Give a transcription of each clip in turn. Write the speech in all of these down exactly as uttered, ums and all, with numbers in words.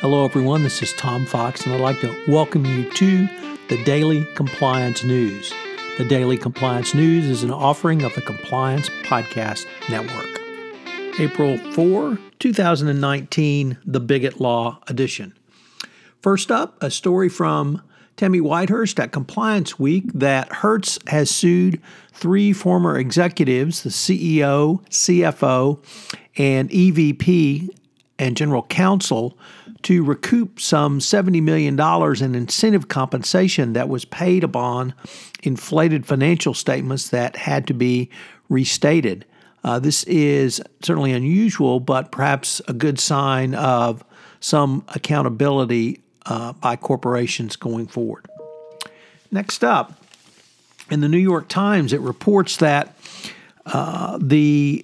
Hello, everyone. This is Tom Fox, and I'd like to welcome you to the Daily Compliance News. The Daily Compliance News is an offering of the Compliance Podcast Network. April fourth, twenty nineteen, the Bigot Law Edition. First up, a story from Tammy Whitehurst at Compliance Week that Hertz has sued three former executives, the C E O, C F O, and E V P and General Counsel, to recoup some seventy million dollars in incentive compensation that was paid upon inflated financial statements that had to be restated. Uh, this is certainly unusual, but perhaps a good sign of some accountability uh, by corporations going forward. Next up, in the New York Times, it reports that uh, the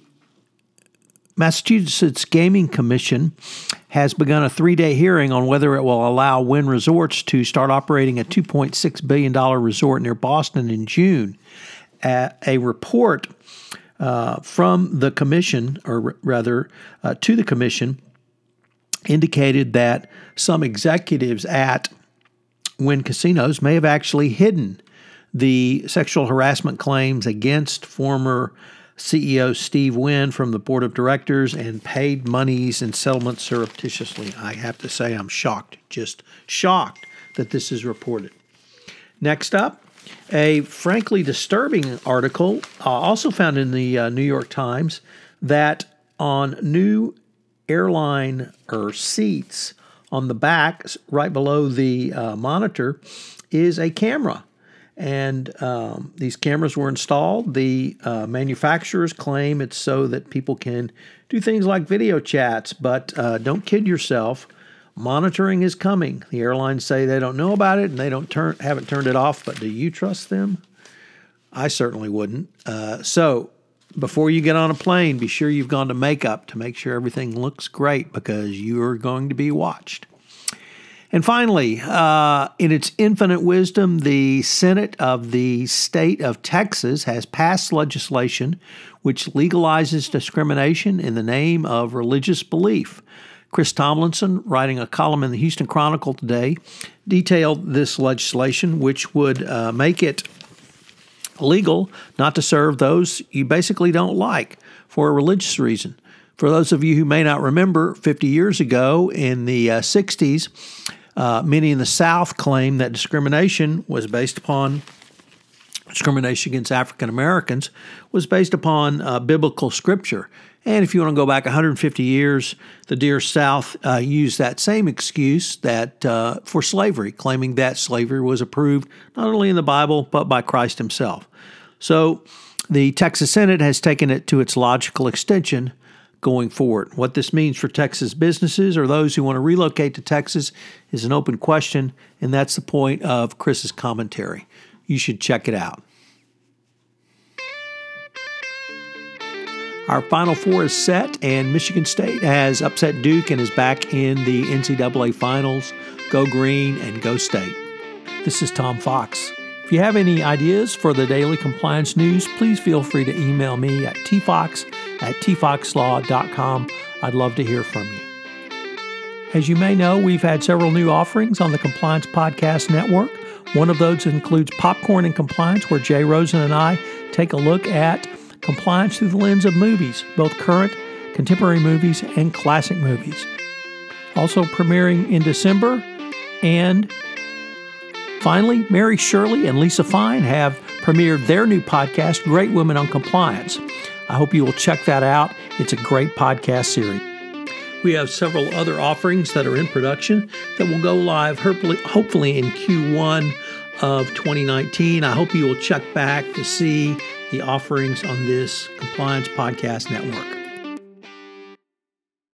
Massachusetts Gaming Commission has begun a three-day hearing on whether it will allow Wynn Resorts to start operating a two point six billion dollars resort near Boston in June. Uh, a report uh, from the commission, or r- rather uh, to the commission, indicated that some executives at Wynn Casinos may have actually hidden the sexual harassment claims against former C E O Steve Wynn from the board of directors and paid monies and settlements surreptitiously. I have to say I'm shocked, just shocked that this is reported. Next up, a frankly disturbing article uh, also found in the uh, New York Times that on new airline or seats on the back, right below the uh, monitor, is a camera. And um, these cameras were installed. The uh, manufacturers claim it's so that people can do things like video chats, but uh, don't kid yourself. Monitoring is coming. The airlines say they don't know about it and they don't turn haven't turned it off, but do you trust them? I certainly wouldn't. Uh, so before you get on a plane, be sure you've gone to makeup to make sure everything looks great because you are going to be watched. And finally, uh, in its infinite wisdom, the Senate of the state of Texas has passed legislation which legalizes discrimination in the name of religious belief. Chris Tomlinson, writing a column in the Houston Chronicle today, detailed this legislation, which would uh, make it legal not to serve those you basically don't like for a religious reason. For those of you who may not remember, fifty years ago in the uh, sixties, Uh, many in the South claimed that discrimination was based upon discrimination against African Americans was based upon uh, biblical scripture. And if you want to go back one hundred fifty years, the dear South uh, used that same excuse that uh, for slavery, claiming that slavery was approved not only in the Bible but by Christ himself. So the Texas Senate has taken it to its logical extension going forward. What this means for Texas businesses or those who want to relocate to Texas is an open question, and that's the point of Chris's commentary. You should check it out. Our Final Four is set, and Michigan State has upset Duke and is back in the N C double A Finals. Go Green and go State. This is Tom Fox. If you have any ideas for the Daily Compliance News, please feel free to email me at tfox at t fox law dot com. I'd love to hear from you. As you may know, we've had several new offerings on the Compliance Podcast Network. One of those includes Popcorn and Compliance, where Jay Rosen and I take a look at compliance through the lens of movies, both current, contemporary movies, and classic movies. Also premiering in December. And finally, Mary Shirley and Lisa Fine have premiered their new podcast, Great Women on Compliance. I hope you will check that out. It's a great podcast series. We have several other offerings that are in production that will go live hopefully in Q one of twenty nineteen. I hope you will check back to see the offerings on this Compliance Podcast Network.